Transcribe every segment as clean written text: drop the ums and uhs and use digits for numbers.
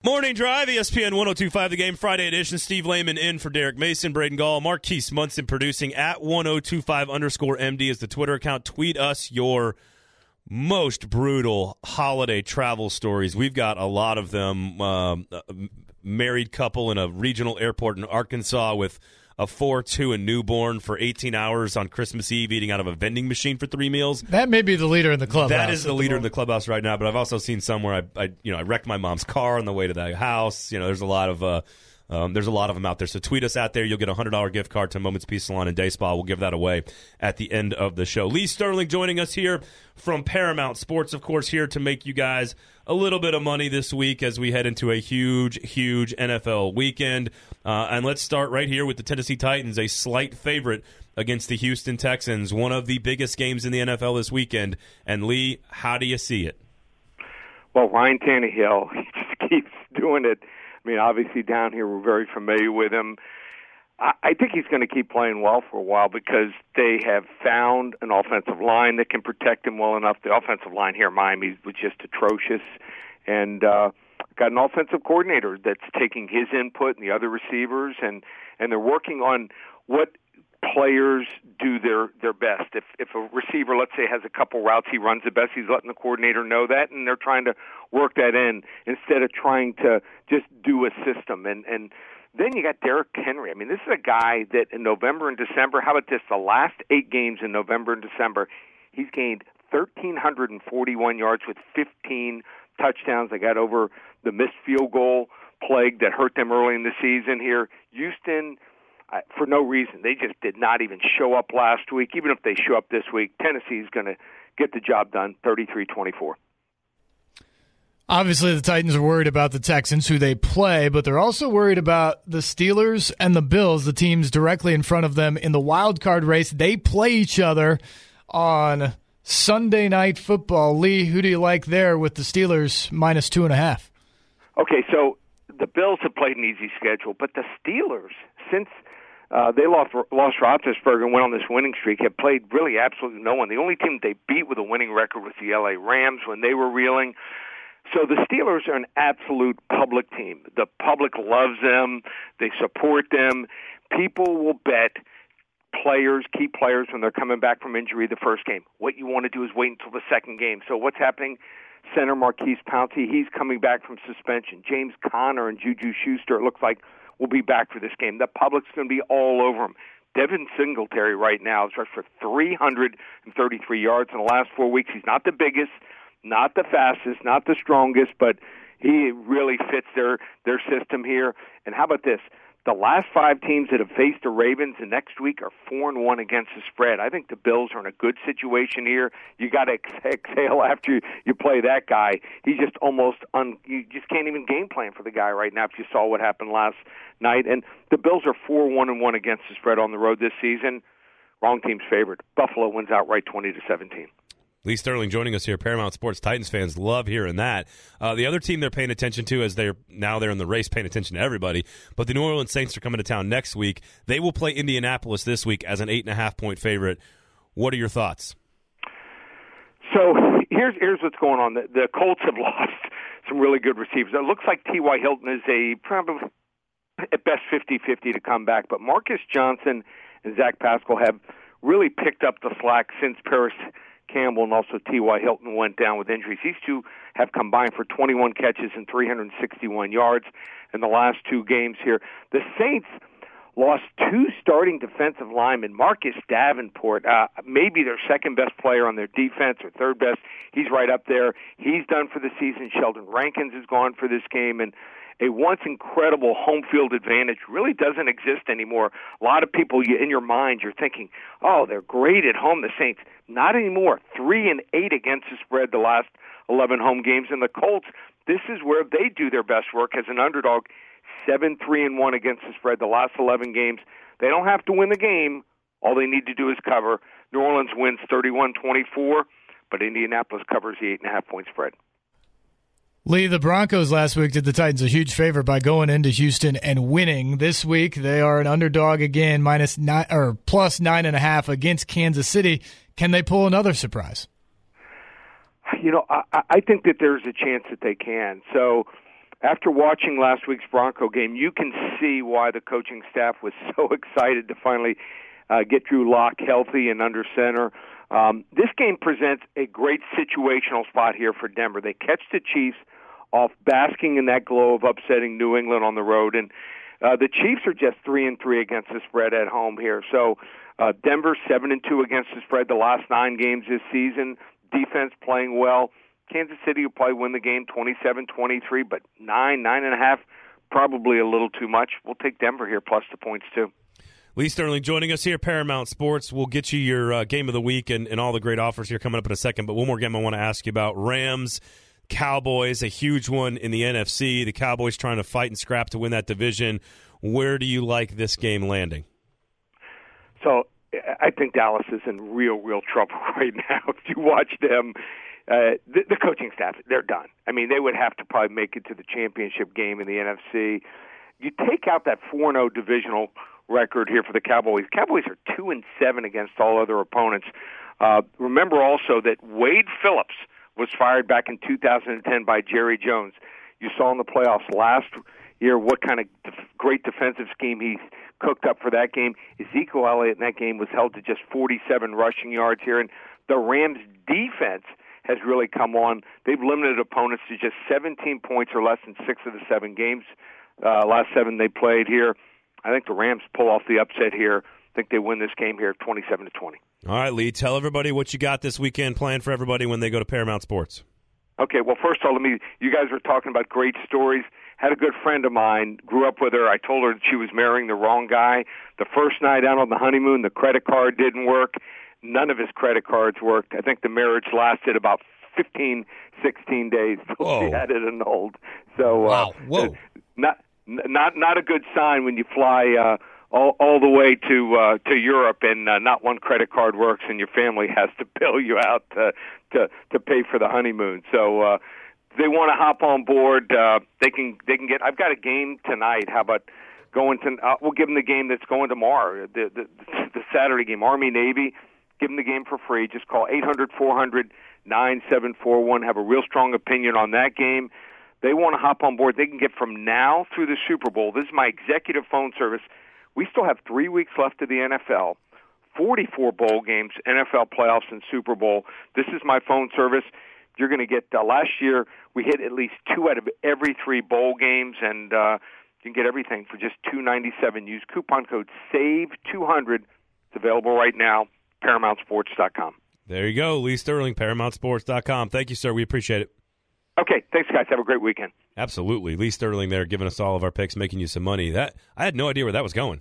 Morning Drive, ESPN 102.5 The Game, Friday edition. Steve Lehman in for Derek Mason, Braden Gall, Marquise Munson producing. At 1025_MD is the Twitter account. Tweet us your most brutal holiday travel stories. We've got a lot of them. A married couple in a regional airport in Arkansas with a 4-2 and newborn for 18 hours on Christmas Eve eating out of a vending machine for 3 meals. That may be the leader in the clubhouse. That is the leader in the clubhouse right now, but I've also seen some where I wrecked my mom's car on the way to the house. There's a lot of them out there. So tweet us out there. You'll get a $100 gift card to Moments Peace Salon and Day Spa. We'll give that away at the end of the show. Lee Sterling joining us here from Paramount Sports, of course, here to make you guys a little bit of money this week as we head into a huge, huge NFL weekend. And let's start right here with the Tennessee Titans, a slight favorite against the Houston Texans, one of the biggest games in the NFL this weekend. And, Lee, how do you see it? Well, Ryan Tannehill, he just keeps doing it. I mean, obviously down here we're very familiar with him. I think he's going to keep playing well for a while because they have found an offensive line that can protect him well enough. The offensive line here in Miami was just atrocious. And got an offensive coordinator that's taking his input and the other receivers, and they're working on what players do their best. If a receiver, let's say, has a couple routes he runs the best, he's letting the coordinator know that, and they're trying to work that in instead of trying to just do a system. And then you got Derrick Henry. I mean, this is a guy that in November and December, how about this, the last 8 games in November and December, he's gained 1,341 yards with 15 touchdowns. They got over the missed field goal plague that hurt them early in the season here. Houston, for no reason, they just did not even show up last week. Even if they show up this week, Tennessee's going to get the job done, 33-24. Obviously, the Titans are worried about the Texans, who they play, but they're also worried about the Steelers and the Bills, the teams directly in front of them in the wild card race. They play each other on Sunday Night Football. Lee, who do you like there with the Steelers minus 2.5? Okay, so the Bills have played an easy schedule, but the Steelers, since they lost Roethlisberger and went on this winning streak, have played really absolutely no one. The only team they beat with a winning record was the L.A. Rams when they were reeling. So the Steelers are an absolute public team. The public loves them. They support them. People will bet key players, when they're coming back from injury the first game. What you want to do is wait until the second game. So what's happening? Center Marquise Pouncey, he's coming back from suspension. James Conner and Juju Schuster, it looks like, will be back for this game. The public's going to be all over him. Devin Singletary right now is rushed for 333 yards in the last 4 weeks. He's not the biggest, not the fastest, not the strongest, but he really fits their system here. And how about this? The last 5 teams that have faced the Ravens the next week are 4-1 against the spread. I think the Bills are in a good situation here. You got to exhale after you play that guy. He's just you just can't even game plan for the guy right now if you saw what happened last night. And the Bills are 4-1 against the spread on the road this season. Wrong team's favored. Buffalo wins outright 20-17. Lee Sterling joining us here. Paramount Sports Titans fans love hearing that. The other team they're paying attention to, as they're in the race, paying attention to everybody, but the New Orleans Saints are coming to town next week. They will play Indianapolis this week as an 8.5-point favorite. What are your thoughts? So here's what's going on. The Colts have lost some really good receivers. It looks like T.Y. Hilton is probably at best 50-50 to come back, but Marcus Johnson and Zach Pascal have really picked up the slack since Paris Campbell and also T.Y. Hilton went down with injuries. These two have combined for 21 catches and 361 yards in the last 2 games here. The Saints lost 2 starting defensive linemen. Marcus Davenport, maybe their second-best player on their defense or third best. He's right up there. He's done for the season. Sheldon Rankins is gone for this game, and a once incredible home field advantage really doesn't exist anymore. A lot of people, in your mind, you're thinking, oh, they're great at home, the Saints. Not anymore. 3-8 against the spread the last 11 home games. And the Colts, this is where they do their best work as an underdog. 7-3-1 against the spread the last 11 games. They don't have to win the game. All they need to do is cover. New Orleans wins 31-24, but Indianapolis covers the 8.5-point spread. Lee, the Broncos last week did the Titans a huge favor by going into Houston and winning. This week, they are an underdog again, plus 9.5 against Kansas City. Can they pull another surprise? I think that there's a chance that they can. So after watching last week's Bronco game, you can see why the coaching staff was so excited to finally get Drew Lock healthy and under center. This game presents a great situational spot here for Denver. They catch the Chiefs off basking in that glow of upsetting New England on the road, and the Chiefs are just 3-3 against the spread at home here. So Denver 7-2 against the spread the last 9 games this season. Defense playing well. Kansas City will probably win the game 27-23, but 9.5, probably a little too much. We'll take Denver here plus the points too. Lee Sterling joining us here at Paramount Sports. We'll get you your game of the week and all the great offers here coming up in a second. But one more game I want to ask you about. Rams, Cowboys, a huge one in the NFC. The Cowboys trying to fight and scrap to win that division. Where do you like this game landing? So I think Dallas is in real trouble right now. If you watch them, the coaching staff, they're done. I mean, they would have to probably make it to the championship game in the NFC. You take out that 4-0 divisional record here for the Cowboys. Cowboys are 2-7 against all other opponents. Remember also that Wade Phillips was fired back in 2010 by Jerry Jones. You saw in the playoffs last year what kind of great defensive scheme he cooked up for that game. Ezekiel Elliott in that game was held to just 47 rushing yards here, and the Rams' defense has really come on. They've limited opponents to just 17 points or less in 6 of the 7 games. Last 7 they played here. I think the Rams pull off the upset here. I think they win this game here 27-20. All right, Lee, tell everybody what you got this weekend planned for everybody when they go to Paramount Sports. Okay, well, first of all, you guys were talking about great stories. Had a good friend of mine, grew up with her. I told her that she was marrying the wrong guy. The first night out on the honeymoon, the credit card didn't work. None of his credit cards worked. I think the marriage lasted about 15, 16 days till she had it annulled. So, wow. Whoa. Not a good sign when you fly all the way to Europe and not one credit card works and your family has to bail you out to pay for the honeymoon. So they want to hop on board. They can get. I've got a game tonight. How about going to? We'll give them the game that's going tomorrow. The Saturday game, Army Navy. Give them the game for free. Just call 800-400-9741. Have a real strong opinion on that game. They want to hop on board. They can get from now through the Super Bowl. This is my executive phone service. We still have 3 weeks left of the NFL, 44 bowl games, NFL playoffs, and Super Bowl. This is my phone service. You're going to get, last year, we hit at least 2 out of every 3 bowl games, and you can get everything for just $2.97. Use coupon code SAVE200. It's available right now, ParamountSports.com. There you go, Lee Sterling, ParamountSports.com. Thank you, sir. We appreciate it. Okay, thanks, guys. Have a great weekend. Absolutely. Lee Sterling there giving us all of our picks, making you some money. That I had no idea where that was going.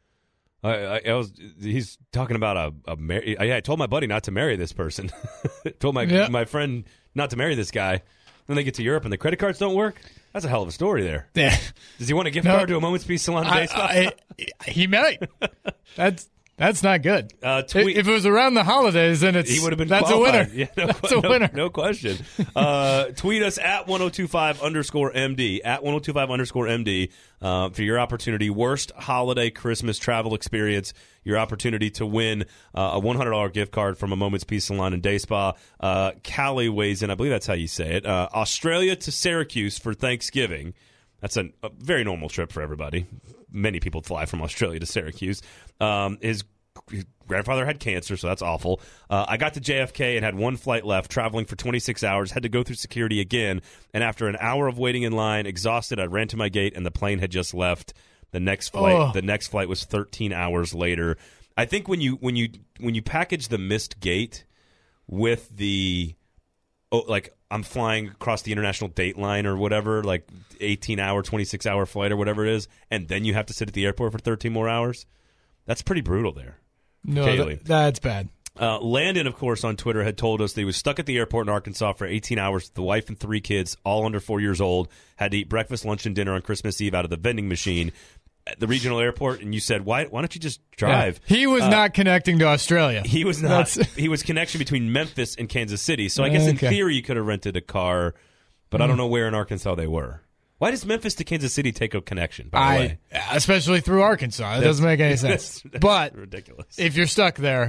He's talking about I told my buddy not to marry this person. Told my friend not to marry this guy. Then they get to Europe and the credit cards don't work. That's a hell of a story there. Yeah. Does he want a gift card to a Moment's Peace salon and day spa? He might. That's not good. If it was around the holidays, then he would have been that's qualified. a winner. Yeah, that's a winner. No question. Tweet us at 1025_MD, at 1025_MD for your opportunity. Worst holiday Christmas travel experience. Your opportunity to win a $100 gift card from a Moment's Peace salon and day spa. Callie weighs in. I believe that's how you say it. Australia to Syracuse for Thanksgiving. That's a very normal trip for everybody. Many people fly from Australia to Syracuse. His grandfather had cancer, so that's awful. I got to JFK and had 1 flight left, traveling for 26 hours, had to go through security again, and after an hour of waiting in line, exhausted, I ran to my gate, and the plane had just left. The next flight was 13 hours later. I think when you package the missed gate with the I'm flying across the international date line or whatever, like 18-hour, 26-hour flight or whatever it is, and then you have to sit at the airport for 13 more hours. That's pretty brutal there. No, that's bad. Landon, of course, on Twitter had told us that he was stuck at the airport in Arkansas for 18 hours. The wife and 3 kids, all under 4 years old, had to eat breakfast, lunch, and dinner on Christmas Eve out of the vending machine at the regional airport. And you said, why don't you just drive? Yeah. He was not connecting to Australia. He was not. He was connection between Memphis and Kansas City. So I guess in theory you could have rented a car, but I don't know where in Arkansas they were. Why does Memphis to Kansas City take a connection, by the way? Especially through Arkansas. It doesn't make any sense. But ridiculous. If you're stuck there,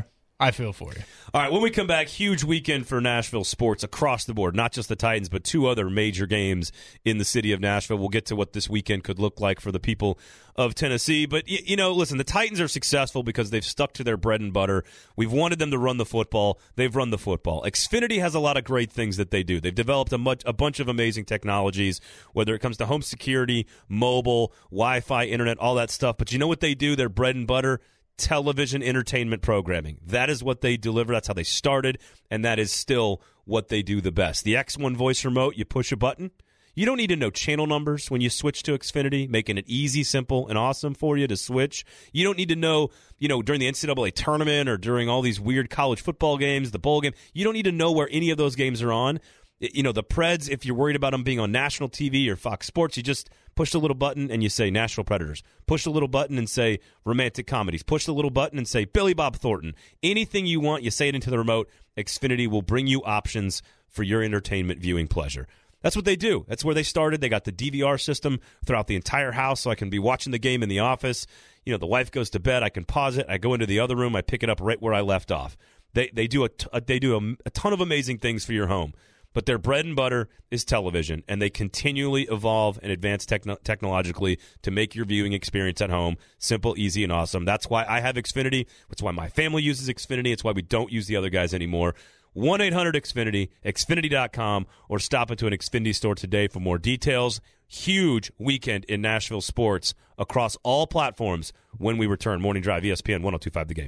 I feel for you. All right, when we come back, huge weekend for Nashville sports across the board, not just the Titans, but 2 other major games in the city of Nashville. We'll get to what this weekend could look like for the people of Tennessee. But, listen, the Titans are successful because they've stuck to their bread and butter. We've wanted them to run the football. They've run the football. Xfinity has a lot of great things that they do. They've developed a bunch of amazing technologies, whether it comes to home security, mobile, Wi-Fi, internet, all that stuff. But you know what they do? Their bread and butter? Television entertainment programming. That is what they deliver. That's how they started, and that is still what they do the best. The X1 voice remote, you push a button. You don't need to know channel numbers when you switch to Xfinity, making it easy, simple, and awesome for you to switch. You don't need to know, during the NCAA tournament or during all these weird college football games, the bowl game, you don't need to know where any of those games are on. The Preds, if you're worried about them being on national TV or Fox Sports, you just push the little button and you say National Predators. Push the little button and say romantic comedies. Push the little button and say Billy Bob Thornton. Anything you want, you say it into the remote. Xfinity will bring you options for your entertainment viewing pleasure. That's what they do. That's where they started. They got the DVR system throughout the entire house, so I can be watching the game in the office. The wife goes to bed. I can pause it. I go into the other room. I pick it up right where I left off. They do a ton of amazing things for your home. But their bread and butter is television, and they continually evolve and advance technologically to make your viewing experience at home simple, easy, and awesome. That's why I have Xfinity. That's why my family uses Xfinity. It's why we don't use the other guys anymore. 1-800-XFINITY, Xfinity.com, or stop into an Xfinity store today for more details. Huge weekend in Nashville sports across all platforms when we return. Morning Drive, ESPN 102.5 The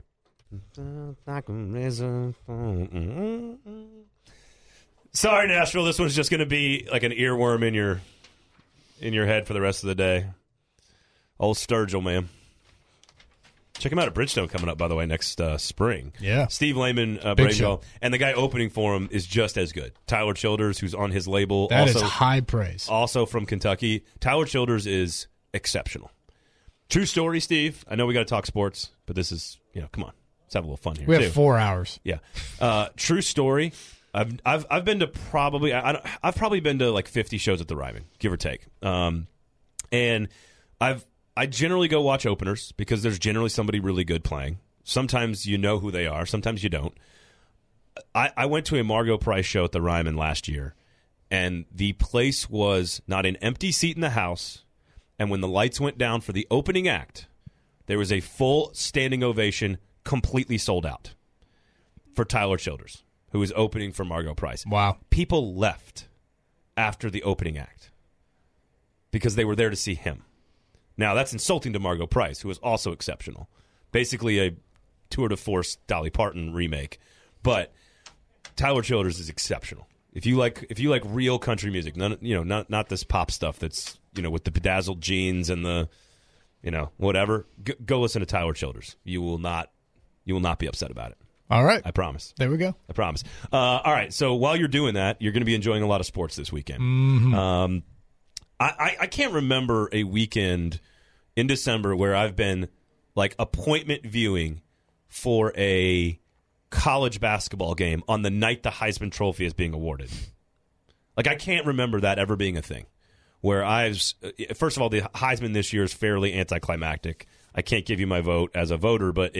Game. Sorry, Nashville. This one's just going to be like an earworm in your head for the rest of the day. Old Sturgill, man. Check him out at Bridgestone coming up, by the way, next spring. Yeah. Steve Lehman, Brangel, and the guy opening for him is just as good. Tyler Childers, who's on his label. That is high praise. Also from Kentucky. Tyler Childers is exceptional. True story, Steve. I know we got to talk sports, but this is, come on. Let's have a little fun here. We have 4 hours. Yeah. True story. I've been to I've probably been to like 50 shows at the Ryman, give or take. And I generally go watch openers because there's generally somebody really good playing. Sometimes you know who they are, sometimes you don't. I went to a Margot Price show at the Ryman last year, and the place was not an empty seat in the house. And when the lights went down for the opening act, there was a full standing ovation, completely sold out for Tyler Childers, who was opening for Margot Price. Wow. People left after the opening act because they were there to see him. Now, that's insulting to Margot Price, who is also exceptional. Basically a tour de force Dolly Parton remake. But Tyler Childers is exceptional. If you like real country music, not this pop stuff that's, with the bedazzled jeans and the, whatever, go listen to Tyler Childers. You will not be upset about it. All right. I promise. There we go. I promise. All right. So while you're doing that, you're going to be enjoying a lot of sports this weekend. Mm-hmm. I can't remember a weekend in December where I've been like appointment viewing for a college basketball game on the night the Heisman Trophy is being awarded. Like, I can't remember that ever being a thing where first of all, the Heisman this year is fairly anticlimactic. I can't give you my vote as a voter, but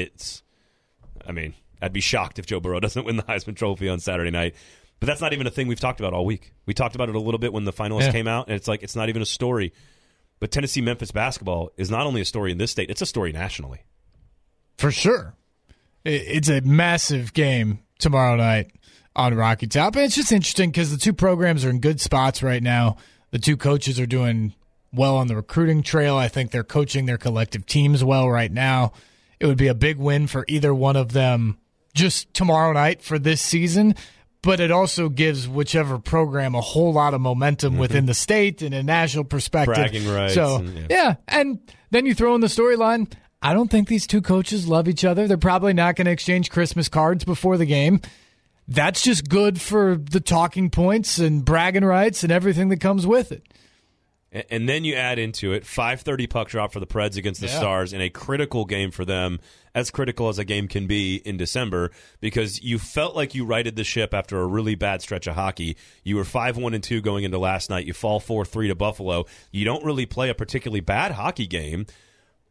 I'd be shocked if Joe Burrow doesn't win the Heisman Trophy on Saturday night. But that's not even a thing we've talked about all week. We talked about it a little bit when the finalists came out, and it's not even a story. But Tennessee-Memphis basketball is not only a story in this state, it's a story nationally. For sure. It's a massive game tomorrow night on Rocky Top. And it's just interesting because the two programs are in good spots right now. The two coaches are doing well on the recruiting trail. I think they're coaching their collective teams well right now. It would be a big win for either one of them just tomorrow night for this season, but it also gives whichever program a whole lot of momentum within the state and a national perspective. Bragging rights. So, and then you throw in the storyline, I don't think these two coaches love each other. They're probably not going to exchange Christmas cards before the game. That's just good for the talking points and bragging rights and everything that comes with it. And then you add into it 5:30 puck drop for the Preds against the Stars in a critical game for them, as critical as a game can be in December, because you felt like you righted the ship after a really bad stretch of hockey. You were 5-1-2 going into last night. You fall 4-3 to Buffalo. You don't really play a particularly bad hockey game,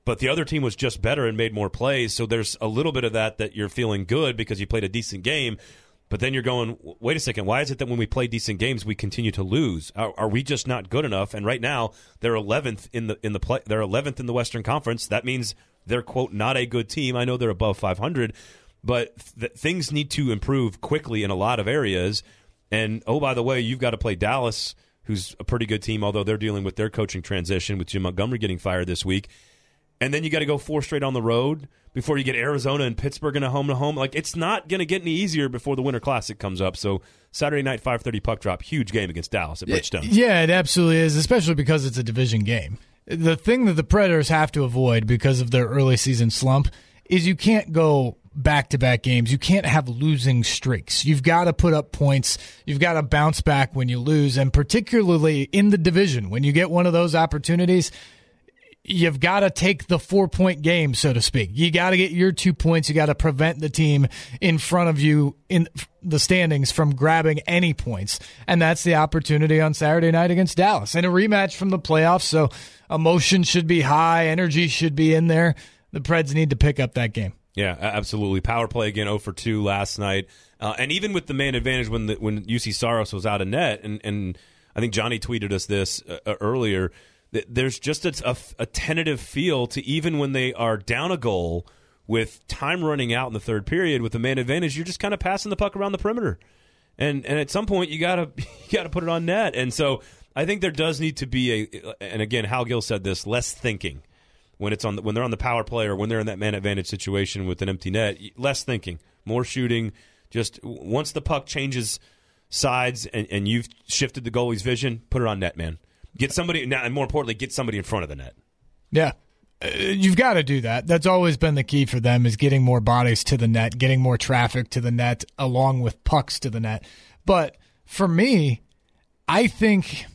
but the other team was just better and made more plays. So there's a little bit of that you're feeling good because you played a decent game. But then you're going, wait a second, why is it that when we play decent games we continue to lose? Are we just not good enough? And right now they're 11th they're 11th in the Western Conference. That means they're, quote, not a good team. I know they're above 500, but things need to improve quickly in a lot of areas. And oh, by the way, you've got to play Dallas, who's a pretty good team, although they're dealing with their coaching transition with Jim Montgomery getting fired this week. And then you got to go 4 straight on the road before you get Arizona and Pittsburgh in a home-to-home. Like, it's not going to get any easier before the Winter Classic comes up. So Saturday night, 5:30 puck drop, huge game against Dallas at Bridgestone. Yeah, it absolutely is, especially because it's a division game. The thing that the Predators have to avoid because of their early season slump is you can't go back-to-back games. You can't have losing streaks. You've got to put up points. You've got to bounce back when you lose, and particularly in the division, when you get one of those opportunities, you've got to take the 4-point game, so to speak. You got to get your 2 points. You got to prevent the team in front of you in the standings from grabbing any points. And that's the opportunity on Saturday night against Dallas. And a rematch from the playoffs, so emotion should be high, energy should be in there. The Preds need to pick up that game. Yeah, absolutely. Power play again, 0 for 2 last night. And even with the man advantage when UC Saros was out of net, and I think Johnny tweeted us this earlier, there's just a tentative feel to even when they are down a goal with time running out in the third period with the man advantage, you're just kind of passing the puck around the perimeter. And at some point you gotta put it on net. And so I think there does need to be and again, Hal Gill said this, less thinking when they're on the power play or when they're in that man advantage situation with an empty net, less thinking, more shooting. Just once the puck changes sides and you've shifted the goalie's vision, put it on net, man. Get somebody, and more importantly, get somebody in front of the net. Yeah. You've got to do that. That's always been the key for them, is getting more bodies to the net, getting more traffic to the net, along with pucks to the net. But for me, I think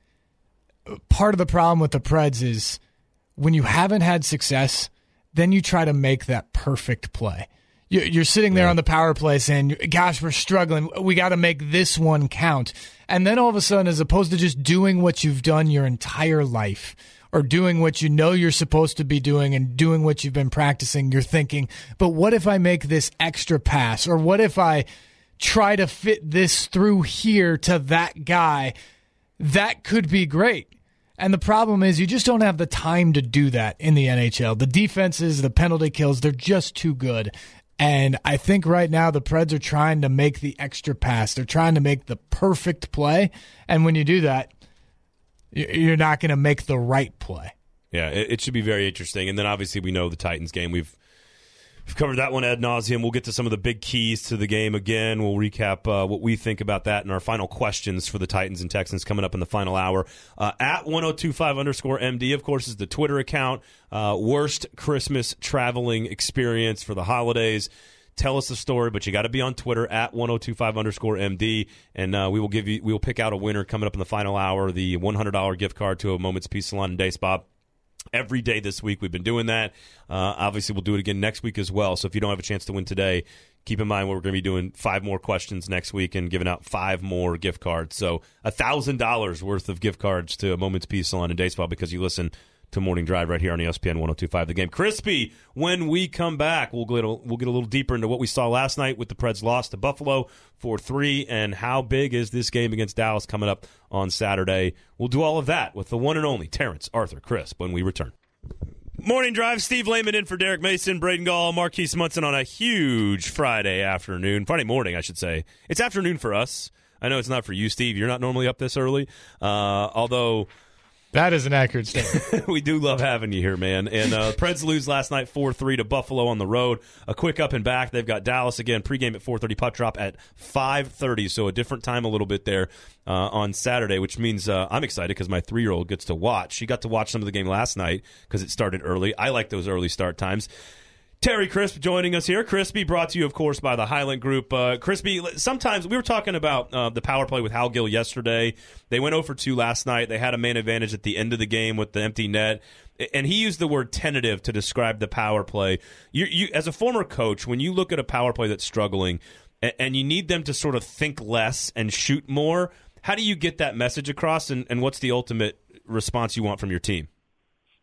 part of the problem with the Preds is when you haven't had success, then you try to make that perfect play. You're sitting there on the power play saying, gosh, we're struggling. We got to make this one count. And then all of a sudden, as opposed to just doing what you've done your entire life or doing what you know you're supposed to be doing and doing what you've been practicing, you're thinking, but what if I make this extra pass? Or what if I try to fit this through here to that guy? That could be great. And the problem is you just don't have the time to do that in the NHL. The defenses, the penalty kills, they're just too good. And I think right now the Preds are trying to make the extra pass. They're trying to make the perfect play. And when you do that, you're not going to make the right play. Yeah, it should be very interesting. And then obviously we know the Titans game. We've covered that one ad nauseum. We'll get to some of the big keys to the game again. We'll recap what we think about that and our final questions for the Titans and Texans coming up in the final hour. At 1025_MD, of course, is the Twitter account. Worst Christmas traveling experience for the holidays. Tell us the story, but you got to be on Twitter at 1025_MD, and we will pick out a winner coming up in the final hour. The $100 gift card to a Moment's Peace Salon and Day Spa. Every day this week we've been doing that. Obviously, we'll do it again next week as well. So if you don't have a chance to win today, keep in mind we're going to be doing 5 more questions next week and giving out 5 more gift cards. So $1,000 worth of gift cards to a Moment's Peace Salon and Day Spa because you listen to Morning Drive right here on ESPN 102.5 The Game. Crispy, when we come back, we'll get a little deeper into what we saw last night with the Preds loss to Buffalo 4-3, and how big is this game against Dallas coming up on Saturday. We'll do all of that with the one and only Terrence Arthur Crisp when we return. Morning Drive, Steve Lehman in for Derek Mason, Braden Gall, Marquise Munson on a huge Friday morning, I should say. It's afternoon for us. I know it's not for you, Steve. You're not normally up this early, although... That is an accurate statement. We do love having you here, man. And Preds lose last night 4-3 to Buffalo on the road. A quick up and back. They've got Dallas again, pregame at 4:30, puck drop at 5:30, so a different time a little bit there on Saturday, which means I'm excited because my 3-year-old gets to watch. She got to watch some of the game last night because it started early. I like those early start times. Terry Crisp joining us here. Crispy brought to you, of course, by the Highland Group. Crispy, sometimes we were talking about the power play with Hal Gill yesterday. They went 0 for 2 last night. They had a man advantage at the end of the game with the empty net. And he used the word tentative to describe the power play. You, as a former coach, when you look at a power play that's struggling and you need them to sort of think less and shoot more, how do you get that message across, and what's the ultimate response you want from your team?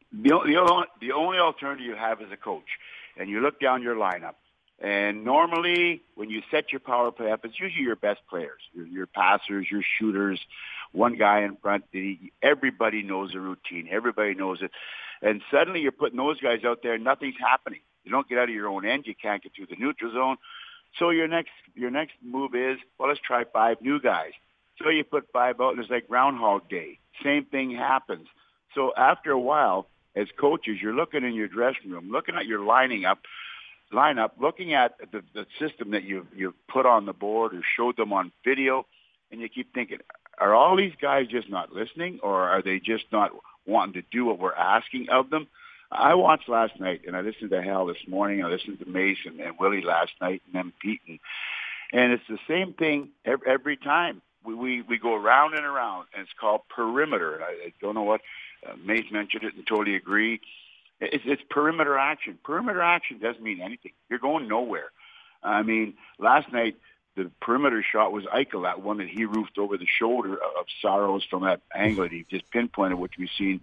The only alternative you have as a coach, and you look down your lineup, and normally when you set your power play up, it's usually your best players, your passers, your shooters, one guy in front. Everybody knows the routine. Everybody knows it. And suddenly you're putting those guys out there and nothing's happening. You don't get out of your own end. You can't get through the neutral zone. So your next move is, well, let's try 5 new guys. So you put 5 out and it's like Groundhog Day. Same thing happens. So after a while, as coaches, you're looking in your dressing room, looking at your lineup, looking at the system that you've put on the board or showed them on video, and you keep thinking, are all these guys just not listening, or are they just not wanting to do what we're asking of them? I watched last night, and I listened to Hal this morning. I listened to Mason and Willie last night, and then Pete. And it's the same thing every time. We go around and around, and it's called perimeter. I don't know what Mace mentioned it and totally agree. It's perimeter action. Perimeter action doesn't mean anything. You're going nowhere. I mean, last night, the perimeter shot was Eichel, that one that he roofed over the shoulder of Saros from that angle that he just pinpointed, which we've seen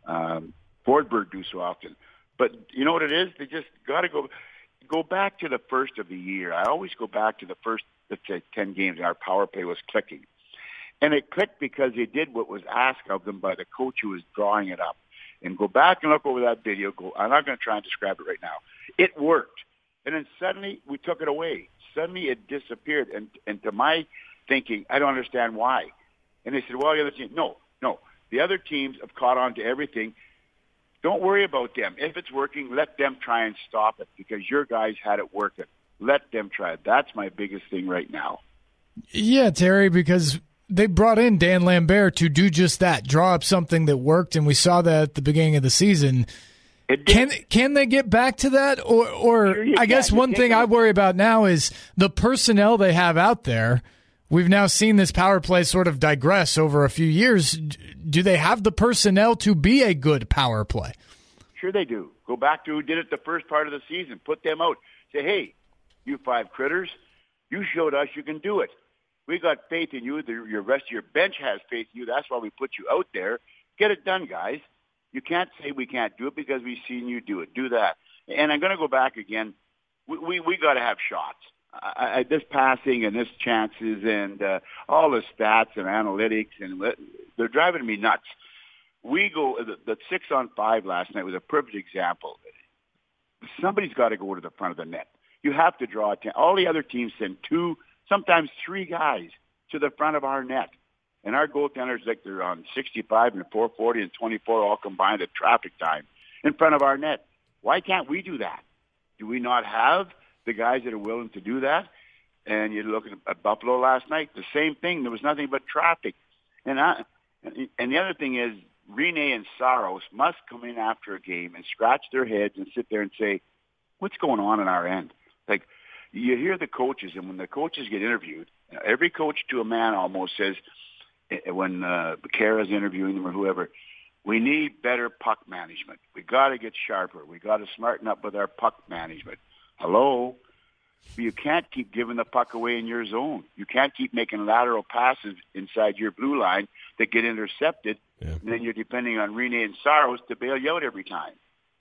Forsberg do so often. But you know what it is? They just got to go back to the first of the year. I always go back to the first, let's say, 10 games, and our power play was clicking. And it clicked because they did what was asked of them by the coach who was drawing it up. And go back and look over that video. I'm not going to try and describe it right now. It worked. And then suddenly we took it away. Suddenly it disappeared. And to my thinking, I don't understand why. And they said, well, the other team. No. The other teams have caught on to everything. Don't worry about them. If it's working, let them try and stop it because your guys had it working. Let them try it. That's my biggest thing right now. Yeah, Terry, because they brought in Dan Lambert to do just that, draw up something that worked, and we saw that at the beginning of the season. Can they get back to that? Or sure I guess one thing I worry about now is the personnel they have out there. We've now seen this power play sort of digress over a few years. Do they have the personnel to be a good power play? Sure they do. Go back to who did it the first part of the season. Put them out. Say, hey, you 5 critters, you showed us you can do it. We got faith in you. Your rest of your bench has faith in you. That's why we put you out there. Get it done, guys. You can't say we can't do it because we've seen you do it. Do that. And I'm going to go back again. We got to have shots. This passing and this chances and all the stats and analytics, and they're driving me nuts. We go the 6-on-5 last night was a perfect example. Somebody's got to go to the front of the net. You have to draw attention. All the other teams send 2, sometimes 3 guys to the front of our net. And our goaltenders, like they're on 65 and 440 and 24 all combined at traffic time in front of our net. Why can't we do that? Do we not have the guys that are willing to do that? And you look at Buffalo last night, the same thing. There was nothing but traffic. And the other thing is Rene and Saros must come in after a game and scratch their heads and sit there and say, what's going on our end? Like, you hear the coaches, and when the coaches get interviewed, every coach to a man almost says, when Kara's interviewing them or whoever, we need better puck management. We got to get sharper. We got to smarten up with our puck management. Hello? You can't keep giving the puck away in your zone. You can't keep making lateral passes inside your blue line that get intercepted, and then you're depending on Rene and Saros to bail you out every time.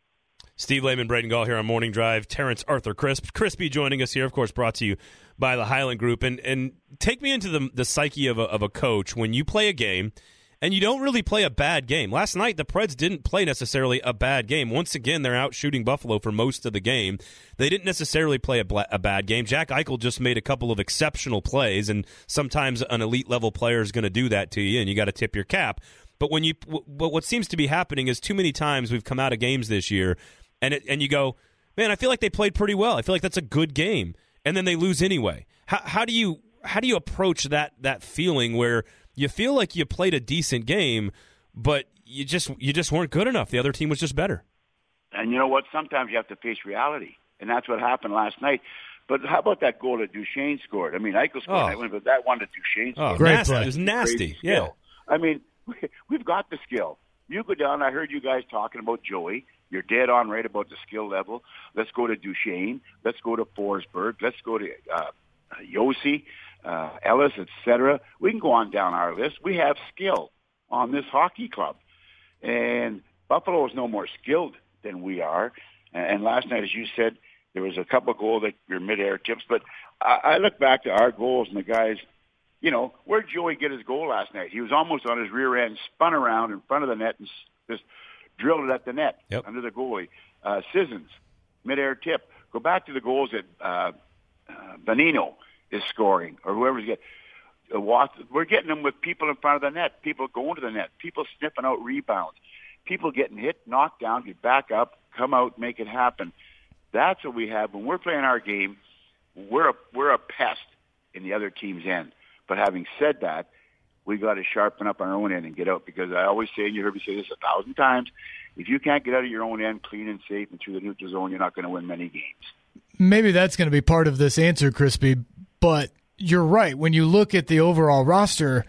Steve Lehman, Braden Gall here on Morning Drive. Terrence Arthur Crispy joining us here, of course, brought to you by the Highland Group. And take me into the psyche of a coach when you play a game and you don't really play a bad game. Last night, the Preds didn't play necessarily a bad game. Once again, they're out shooting Buffalo for most of the game. They didn't necessarily play a bad game. Jack Eichel just made a couple of exceptional plays, and sometimes an elite-level player is going to do that to you, and you got to tip your cap. But what seems to be happening is too many times we've come out of games this year, and you go, man, I feel like they played pretty well. I feel like that's a good game, and then they lose anyway. How do you approach that feeling where you feel like you played a decent game, but you just weren't good enough? The other team was just better. And you know what? Sometimes you have to face reality, and that's what happened last night. But how about that goal that Duchesne scored? I mean, Eichel scored, but that one that Duchesne scored. Great play. It was nasty. Yeah. I mean, we've got the skill. You go down. I heard you guys talking about Joey. You're dead on right about the skill level. Let's go to Duchesne. Let's go to Forsberg. Let's go to Yossi, Ellis, etc. We can go on down our list. We have skill on this hockey club. And Buffalo is no more skilled than we are. And last night, as you said, there was a couple of goals that were mid-air tips. But I look back to our goals and the guys, where'd Joey get his goal last night? He was almost on his rear end, spun around in front of the net and just drilled it at the net under the goalie. Sissons, mid-air tip. Go back to the goals that Bonino is scoring or whoever's getting. We're getting them with people in front of the net, people going to the net, people sniffing out rebounds, people getting hit, knocked down, get back up, come out, make it happen. That's what we have. When we're playing our game, we're a pest in the other team's end. But having said that, we got to sharpen up our own end and get out, because I always say, and you heard me say this 1,000 times, if you can't get out of your own end clean and safe and through the neutral zone, you're not going to win many games. Maybe that's going to be part of this answer, Crispy, but you're right. When you look at the overall roster,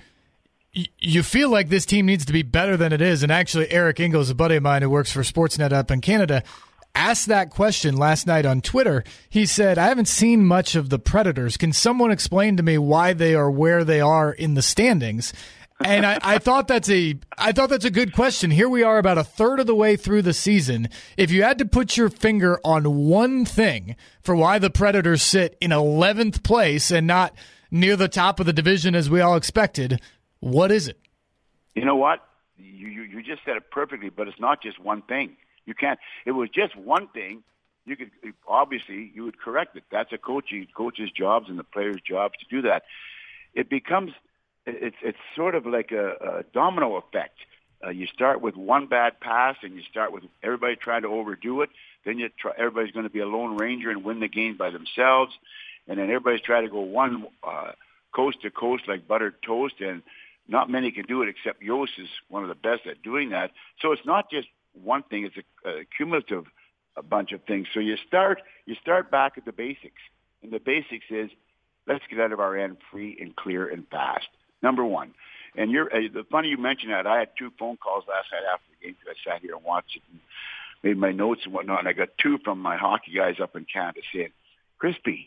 you feel like this team needs to be better than it is. And actually, Eric Ingles, a buddy of mine who works for Sportsnet up in Canada, asked that question last night on Twitter. He said, I haven't seen much of the Predators. Can someone explain to me why they are where they are in the standings? And I thought that's a good question. Here we are about a third of the way through the season. If you had to put your finger on one thing for why the Predators sit in 11th place and not near the top of the division as we all expected, what is it? You know what? You just said it perfectly, but it's not just one thing. You can't. It was just one thing. You could obviously you would correct it. That's a coach's jobs and the players' jobs to do that. It becomes it's sort of like a domino effect. You start with one bad pass, and you start with everybody trying to overdo it. Then everybody's going to be a lone ranger and win the game by themselves, and then everybody's trying to go one coast to coast like buttered toast, and not many can do it except Yost is one of the best at doing that. So it's not just one thing; it's a cumulative bunch of things. So you start back at the basics, and the basics is let's get out of our end free and clear and fast. Number one. And the funny you mentioned that. I had 2 phone calls last night after the game because I sat here and watched it and made my notes and whatnot. And I got 2 from my hockey guys up in Canada saying, Crispy,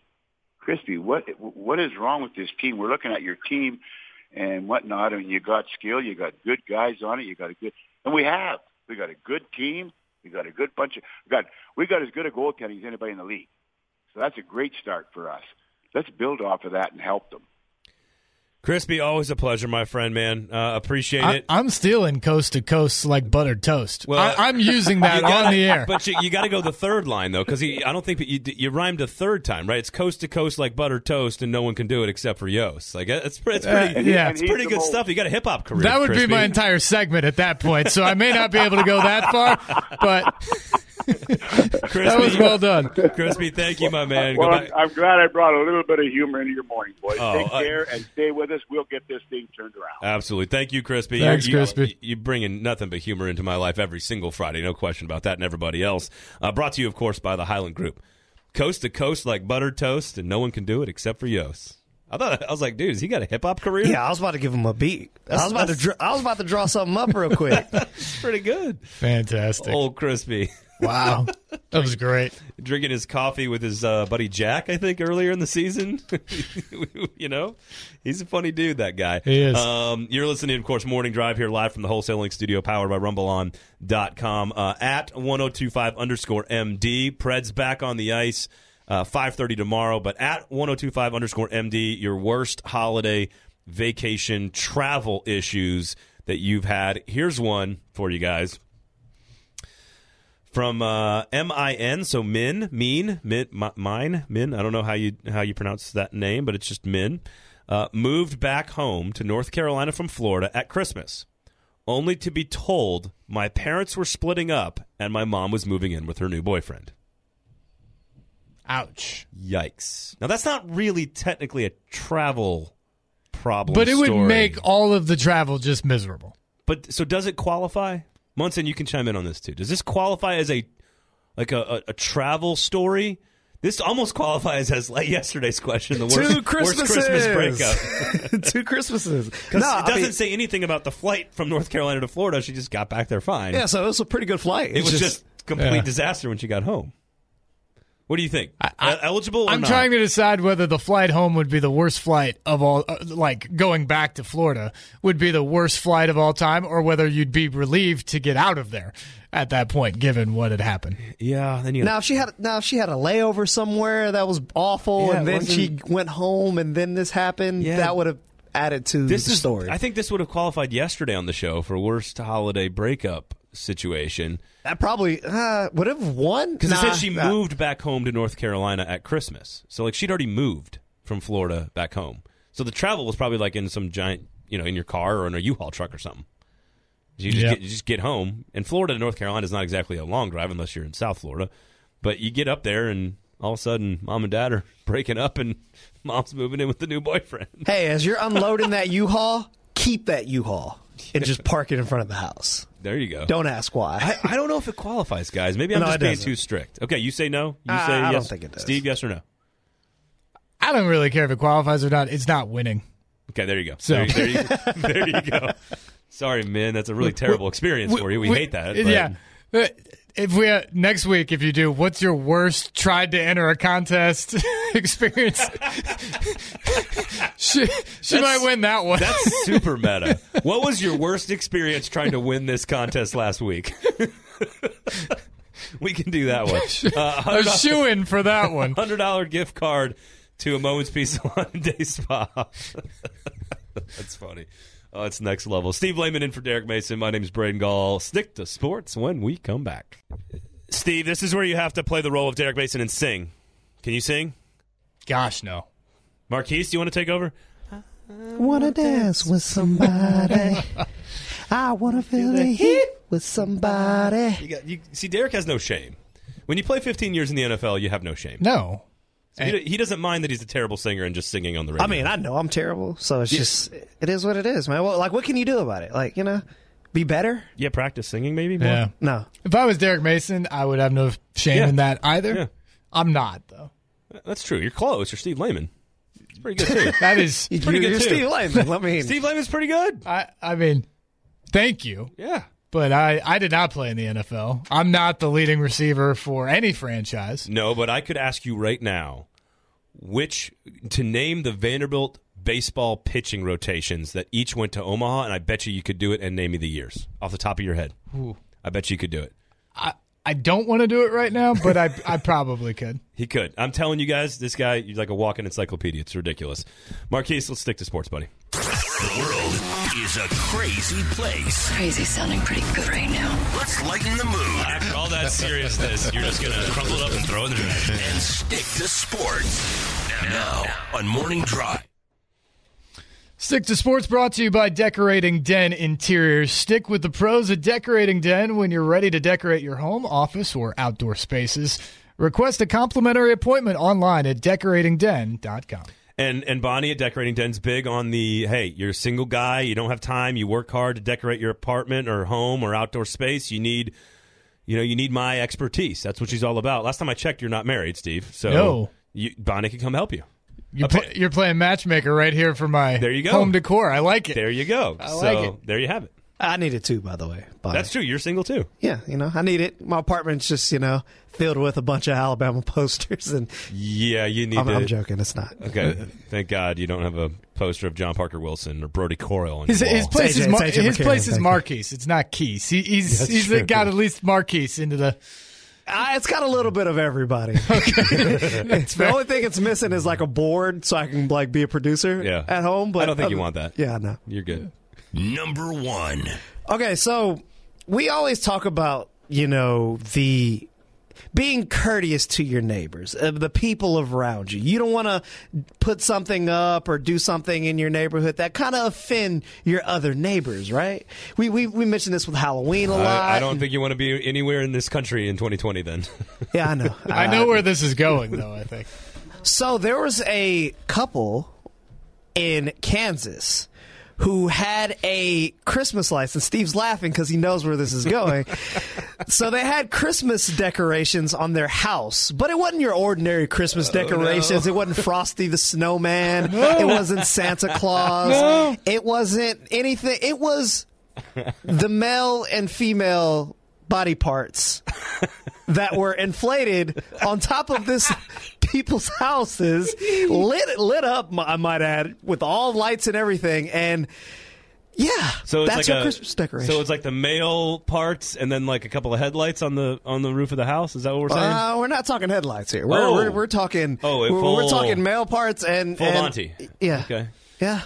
what is wrong with this team? We're looking at your team and whatnot, and you got skill, you got good guys on it, and we got a good team, we got a good bunch of, we got as good a goaltending as anybody in the league. So that's a great start for us. Let's build off of that and help them. Crispy, always a pleasure, my friend, man. Appreciate it. I'm stealing coast to coast like buttered toast. Well, I'm using that on the air. But you got to go the third line, though, because I don't think you rhymed a third time, right? It's coast to coast like buttered toast, and no one can do it except for Yost. Like it's pretty good stuff. You got a hip hop career. That would Crispy. be my entire segment at that point. So I may not be able to go that far, but. Crispy, that was well done. Crispy, thank you, my man. Well, I'm glad I brought a little bit of humor into your morning, boys. Take care and stay with us. We'll get this thing turned around. Absolutely. Thank you, Crispy. Thanks, Crispy. You bring in nothing but humor into my life every single Friday. No question about that, and everybody else. Brought to you, of course, by the Highland Group. Coast to coast like buttered toast, and no one can do it except for Yost. I was like, dude, has he got a hip-hop career? Yeah, I was about to give him a beat. I was about to draw something up real quick. It's pretty good. Fantastic. Old Crispy. Wow. That was great. Drinking his coffee with his buddy Jack, I think, earlier in the season. He's a funny dude, that guy. He is. You're listening, of course, Morning Drive here live from the Wholesaling Studio, powered by RumbleOn.com. At 1025_MD. Preds back on the ice. 5:30 tomorrow, but at 1025_MD, your worst holiday vacation travel issues that you've had. Here's one for you guys. From MIN, so Min. I don't know how you pronounce that name, but it's just Min. Moved back home to North Carolina from Florida at Christmas, only to be told my parents were splitting up and my mom was moving in with her new boyfriend. Ouch. Yikes. Now, that's not really technically a travel problem, but it story. would make all of the travel just miserable. But so does it qualify? Munson, you can chime in on this too. Does this qualify as a travel story? This almost qualifies as, like yesterday's question, the worst Christmas breakup. 2 Christmases. Because it doesn't say anything about the flight from North Carolina to Florida. She just got back there fine. Yeah, so it was a pretty good flight. It was just complete disaster when she got home. What do you think? Eligible or I'm not? trying to decide whether the flight home would be the worst flight of all, like going back to Florida would be the worst flight of all time, or whether you'd be relieved to get out of there at that point, given what had happened. Yeah. Then Now if she had a layover somewhere that was awful, Yeah, and then she went home, and then this happened, Yeah. that would have added to the story. I think this would have qualified yesterday on the show for worst holiday breakup situation. That probably would have won. Because it said she moved back home to North Carolina at Christmas. So, like, she'd already moved from Florida back home. So the travel was probably like in some giant, in your car or in a U-Haul truck or something. You just get home. And Florida to North Carolina is not exactly a long drive unless you're in South Florida. But you get up there and all of a sudden mom and dad are breaking up and mom's moving in with the new boyfriend. Hey, as you're unloading that U-Haul, keep that U-Haul and just park it in front of the house. There you go. Don't ask why. I don't know if it qualifies, guys. Maybe I'm No, just it being doesn't. too strict. Okay, you say no? You say I yes? don't think it does. Steve, yes or no? I don't really care if it qualifies or not. It's not winning. Okay, there you go. So- There you go. Sorry, man. That's a really terrible experience for you. We hate that. But Yeah. If we next week, if you do, what's your worst tried to enter a contest experience? she might win that one. That's super meta. What was your worst experience trying to win this contest last week? We can do that one. A shoe-in for that one. $100 gift card to a Moment's Peace Salon and Day Spa. That's funny. Oh, it's next level. Steve Lehman in for Derek Mason. My name is Braden Gall. Stick to sports when we come back. Steve, this is where you have to play the role of Derek Mason and sing. Can you sing? Gosh, no. Marquise, do you want to take over? Wanna dance with somebody. I wanna feel the heat with somebody. See, Derek has no shame. When you play 15 years in the NFL, you have no shame. No. So he doesn't mind that he's a terrible singer and just singing on the radio. I mean, I know I'm terrible, so it's just, it is what it is, man. Well, like, what can you do about it? Like, be better? Yeah, practice singing maybe more? Yeah. No. If I was Derek Mason, I would have no shame in that either. Yeah. I'm not, though. That's true. You're close. You're Steve Lehman. It's pretty good, too. That is pretty good, You're too. Steve Lehman. I mean, Steve Lehman's pretty good. I mean, thank you. Yeah. But I did not play in the NFL. I'm not the leading receiver for any franchise. No, but I could ask you right now to name the Vanderbilt baseball pitching rotations that each went to Omaha, and I bet you could do it and name me the years off the top of your head. Ooh. I bet you could do it. I don't want to do it right now, but I probably could. He could. I'm telling you guys, this guy, he's like a walking encyclopedia. It's ridiculous. Marquise, let's stick to sports, buddy. The world is a crazy place. Crazy sounding pretty good right now. Let's lighten the mood After all that seriousness, you're just going to crumple it up and throw it in the trash. and stick to sports. Now on Morning Drive. Stick to Sports brought to you by Decorating Den Interiors. Stick with the pros at Decorating Den when you're ready to decorate your home, office, or outdoor spaces. Request a complimentary appointment online at decoratingden.com. And Bonnie at Decorating Den's big on the, hey, you're a single guy, you don't have time, you work hard to decorate your apartment or home or outdoor space, you need my expertise. That's what she's all about. Last time I checked, you're not married, Steve. So No. Bonnie can come help you. You're playing matchmaker right here for my There you go. home decor. I like it. There you go. I like it. There you have it. I need it too, by the way. But That's true. You're single too. yeah, I need it. My apartment's just, filled with a bunch of Alabama posters, and Yeah, you need I'm joking. It's not. Okay, thank God you don't have a poster of John Parker Wilson or Brody Coyle on His your wall. place is It's AJ his McCarron, place is thank you. Marquise. It's not Keys. He's true. got at least Marquise into the. It's got a little bit of everybody. The only thing it's missing is like a board, so I can be a producer at home. But I don't think you want that. Yeah, no. You're good. Number one. Okay, so we always talk about the being courteous to your neighbors, the people around you. You don't want to put something up or do something in your neighborhood that kind of offend your other neighbors, right? We mentioned this with Halloween a lot. I don't think you want to be anywhere in this country in 2020 then. Yeah, I know. I know where this is going, though. I think. So there was a couple in Kansas who had a Christmas license. Steve's laughing because he knows where this is going. So they had Christmas decorations on their house, but it wasn't your ordinary Christmas decorations. no. It wasn't Frosty the Snowman. It wasn't Santa Claus. It wasn't anything. It was the male and female body parts that were inflated on top of this people's houses, lit up, I might add, with all lights and everything. And yeah, so it's that's like your Christmas decoration. So it's like the male parts and then like a couple of headlights on the roof of the house. Is that what we're saying? We're not talking headlights here. We're talking. We're talking male parts and full Monty. Yeah. Okay. Yeah.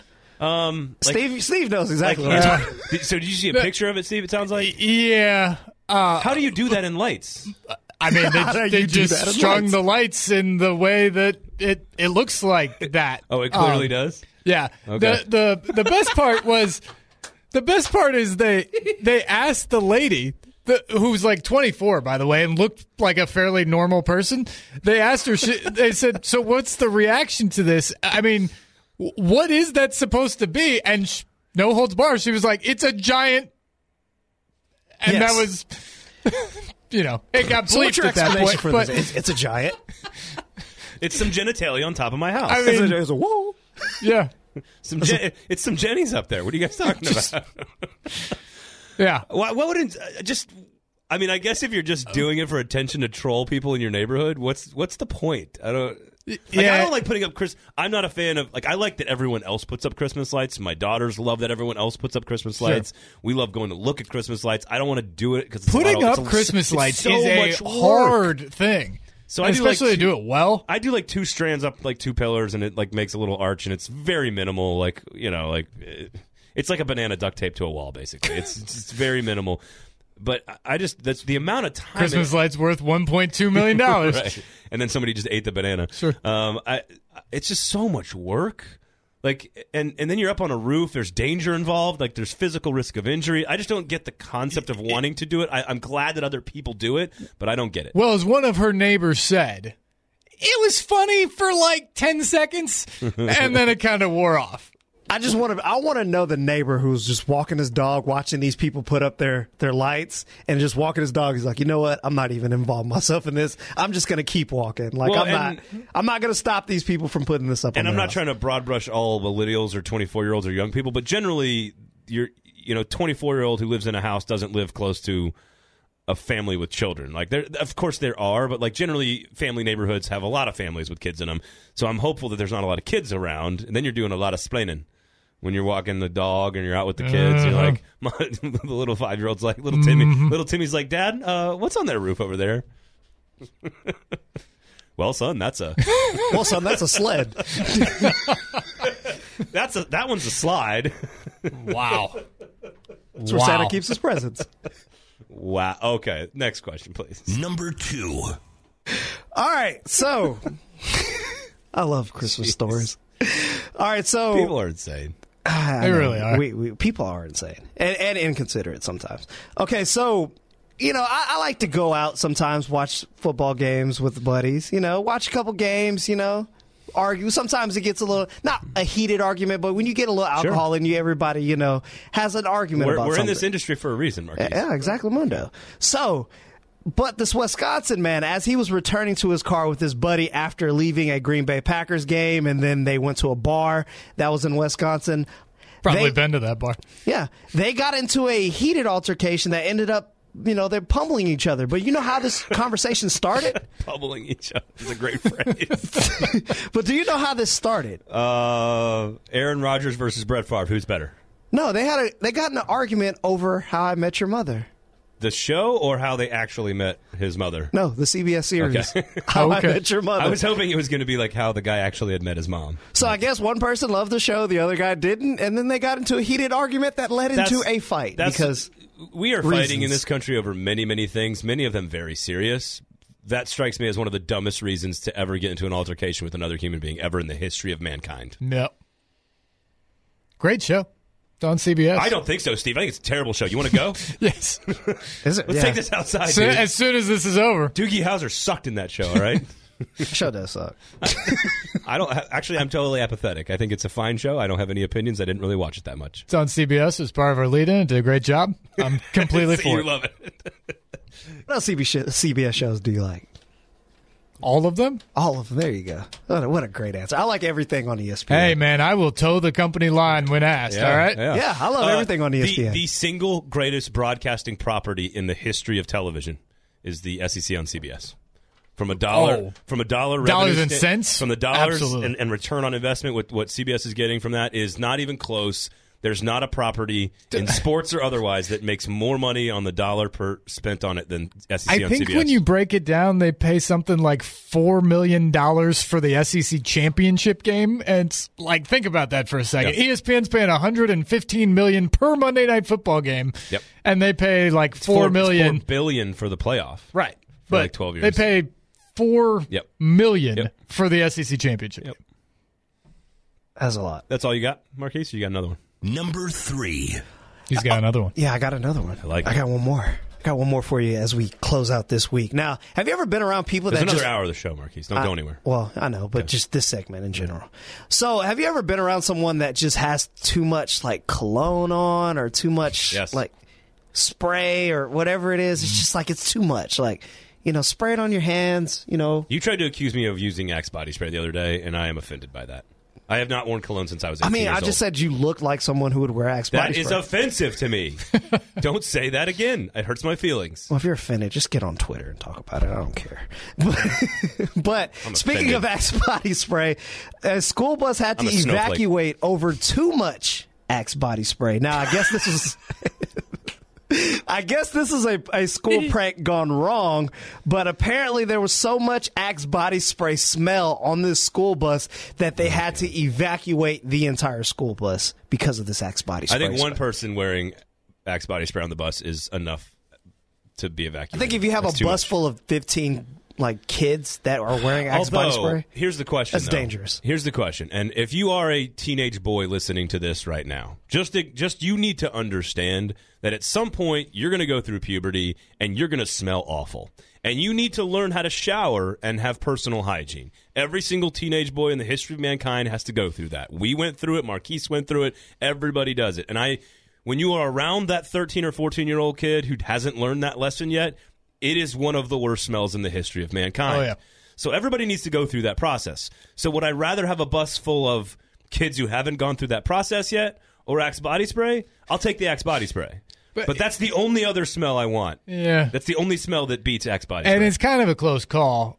Steve knows exactly like, what I'm talking. So did you see a picture of it, Steve? It sounds like. Yeah. How do you do that in lights? I mean, they just strung the lights in the way that it looks like that. Oh, it clearly does? Yeah. Okay. The best part was, the best part is they asked the lady, who's like 24, by the way, and looked like a fairly normal person. They asked her, they said, so what's the reaction to this? I mean, what is that supposed to be? And no holds barred, she was like, it's a giant. And Yes. that was, it got So what's bleeped your at that explanation point. for But this? It's a giant. It's some genitalia on top of my house. I mean, It's a whoa. yeah. It's some Jennies up there. What are you guys talking about? Yeah. What would it just? I mean, I guess if you're just doing it for attention to troll people in your neighborhood, what's the point? I don't like putting up I'm not a fan of I like that everyone else puts up Christmas lights. My daughters love that everyone else puts up Christmas lights. We love going to look at Christmas lights. I don't want to do it because Putting up Christmas lights is a hard thing. So I especially to do it well. I do like 2 strands up, like 2 pillars, and it like makes a little arch, and it's very minimal. It's like a banana duct tape to a wall, basically. It's very minimal. But that's the amount of time. Christmas lights worth $1.2 million. Right. And then somebody just ate the banana. Sure. It's just so much work. And then you're up on a roof. There's danger involved. Like there's physical risk of injury. I just don't get the concept of wanting to do it. I'm glad that other people do it, but I don't get it. Well, as one of her neighbors said, it was funny for like 10 seconds, and then it kind of wore off. I want to know the neighbor who's just walking his dog, watching these people put up their lights, and just walking his dog. He's like, you know what? I'm not even involved myself in this. I'm just going to keep walking. I'm not going to stop these people from putting this up. And I'm not house. trying to broad brush all millennials or 24-year-olds or young people, but generally, 24-year-old who lives in a house doesn't live close to a family with children. Of course there are, but generally family neighborhoods have a lot of families with kids in them. So I'm hopeful that there's not a lot of kids around, and then you're doing a lot of splaining. When you're walking the dog and you're out with the kids, you're like, the little 5-year-old's like, little Timmy's like, Dad, what's on that roof over there? Well, son, that's a sled. that one's a slide. Wow. That's where Santa keeps his presents. Wow. Okay. Next question, please. Number 2. All right. So, I love Christmas stories. All right. So people are insane. They really are. People are insane and inconsiderate sometimes. Okay, so I like to go out sometimes, watch football games with buddies. Watch a couple games. Argue. Sometimes it gets a little, not a heated argument, but when you get a little alcohol in you, everybody has an argument about something. We're in this industry for a reason, Marquise. Yeah, exactly, Mundo. So. But this Wisconsin man, as he was returning to his car with his buddy after leaving a Green Bay Packers game, and then they went to a bar that was in Wisconsin. Probably been to that bar. Yeah. They got into a heated altercation that ended up, they're pummeling each other. But you know how this conversation started? Pummeling each other is a great phrase. But do you know how this started? Aaron Rodgers versus Brett Favre. Who's better? No, they got in an argument over How I Met Your Mother. The show or how they actually met his mother? No, the CBS series. Okay. How I Met Your Mother. I was hoping it was going to be like how the guy actually had met his mom. So I guess one person loved the show, the other guy didn't, and then they got into a heated argument that led into a fight. Because we are fighting in this country over many, many things, many of them very serious. That strikes me as one of the dumbest reasons to ever get into an altercation with another human being ever in the history of mankind. Yep. Great show. It's on CBS. I don't think so, Steve. I think it's a terrible show. You want to go? Yes. Is it? Let's take this outside, dude. As soon as this is over. Doogie Howser sucked in that show, all right? Show does suck. I'm totally apathetic. I think it's a fine show. I don't have any opinions. I didn't really watch it that much. It's on CBS as part of our lead-in. It did a great job. I'm completely for You it. love it. What else CBS shows do you like? All of them? All of them. There you go. What a great answer. I like everything on ESPN. Hey, man, I will toe the company line when asked, all right? Yeah, I love everything on ESPN. The single greatest broadcasting property in the history of television is the SEC on CBS. From a dollar dollars and cents? From the dollars Absolutely. and return on investment, what CBS is getting from that is not even close. There's not a property in sports or otherwise that makes more money on the dollar per spent on it than SEC on CBS. I think when you break it down, they pay something like $4 million for the SEC championship game. And it's like, think about that for a second. Yep. ESPN's paying $115 million per Monday Night Football game. Yep. And they pay like $4 million. $4 billion for the playoff. Right. For like 12 years. They pay $4 million Yep. for the SEC championship game. That's a lot. That's all you got, Marquise? You got another one? Number 3. He's got another one. Yeah, I got another one. I got one more. I got one more for you as we close out this week. Now, have you ever been around people There's that another just... hour of the show, Marquise. Don't go anywhere. Well, I know, but just this segment in general. So, have you ever been around someone that just has too much, like, cologne on or too much, like, spray or whatever it is? It's just like it's too much. Like, spray it on your hands, You tried to accuse me of using Axe body spray the other day, and I am offended by that. I have not worn cologne since I was 18 years old. I just said you look like someone who would wear Axe body spray. That is offensive to me. Don't say that again. It hurts my feelings. Well, if you're offended, just get on Twitter and talk about it. I don't care. But speaking of Axe body spray, a school bus had to evacuate over too much Axe body spray. Now, I guess this is... I guess this is a school prank gone wrong, but apparently there was so much Axe body spray smell on this school bus that they had to evacuate the entire school bus because of this Axe body spray. I think one person wearing Axe body spray on the bus is enough to be evacuated. I think if you have a bus full of 15 kids that are wearing Axe body spray, here's the question. That's dangerous. Here's the question. And if you are a teenage boy listening to this right now, just you need to understand that at some point you're going to go through puberty and you're going to smell awful. And you need to learn how to shower and have personal hygiene. Every single teenage boy in the history of mankind has to go through that. We went through it. Marquise went through it. Everybody does it. And when you are around that 13 or 14-year-old kid who hasn't learned that lesson yet, it is one of the worst smells in the history of mankind. Oh, yeah. So everybody needs to go through that process. So would I rather have a bus full of kids who haven't gone through that process yet or Axe body spray? I'll take the Axe body spray. But that's the only other smell I want. Yeah. That's the only smell that beats Axe body spray. And it's kind of a close call.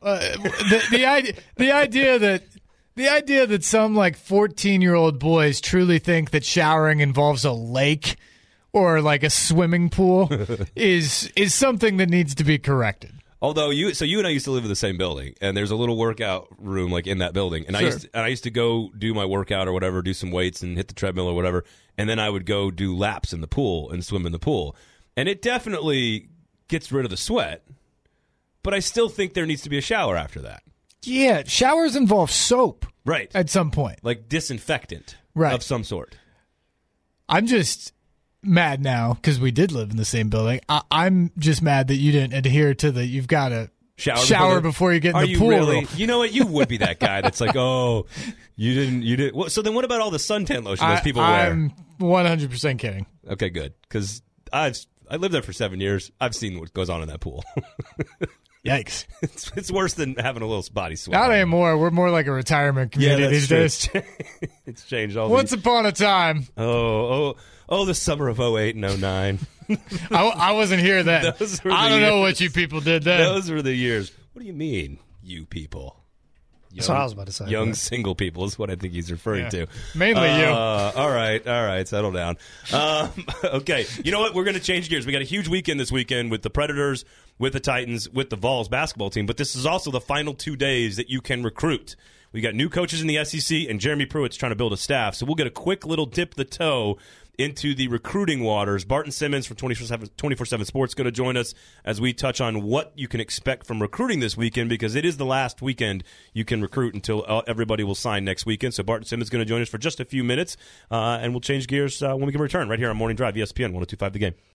The idea that some 14-year-old boys truly think that showering involves a lake or a swimming pool is something that needs to be corrected. Although you and I used to live in the same building, and there's a little workout room in that building, and Sure. I used to go do my workout or whatever, do some weights and hit the treadmill or whatever, and then I would go do laps in the pool and swim in the pool, and it definitely gets rid of the sweat, but I still think there needs to be a shower after that. Yeah, showers involve soap, Right. at some point. Like disinfectant Right. of some sort. I'm just mad now because we did live in the same building. I'm just mad that you didn't adhere to you've got to shower before you get in the pool. Really? You know what? You would be that guy that's like, oh, you didn't. Well, so then what about all the suntan lotion those people wear? I'm 100% kidding. Okay, good. Because I lived there for 7 years. I've seen what goes on in that pool. Yikes. It's worse than having a little body sweat. Not anymore. We're more like a retirement community these days. It's changed all Once upon a time. Oh, the summer of 08 and 09. I wasn't here then. I don't know years. what you people did then. Those were the years. What do you mean, you people? That's what I was about to say. Young single people is what I think he's referring to. Mainly you. All right, settle down. Okay, you know what? We're going to change gears. We got a huge weekend this weekend with the Predators, with the Titans, with the Vols basketball team, but this is also the final 2 days that you can recruit. We got new coaches in the SEC, and Jeremy Pruitt's trying to build a staff, so we'll get a quick little dip the toe into the recruiting waters. Barton Simmons from 24/7 Sports is going to join us as we touch on what you can expect from recruiting this weekend, because it is the last weekend you can recruit until everybody will sign next weekend. So Barton Simmons is going to join us for just a few minutes, and we'll change gears when we can return right here on Morning Drive, ESPN 102.5 The Game.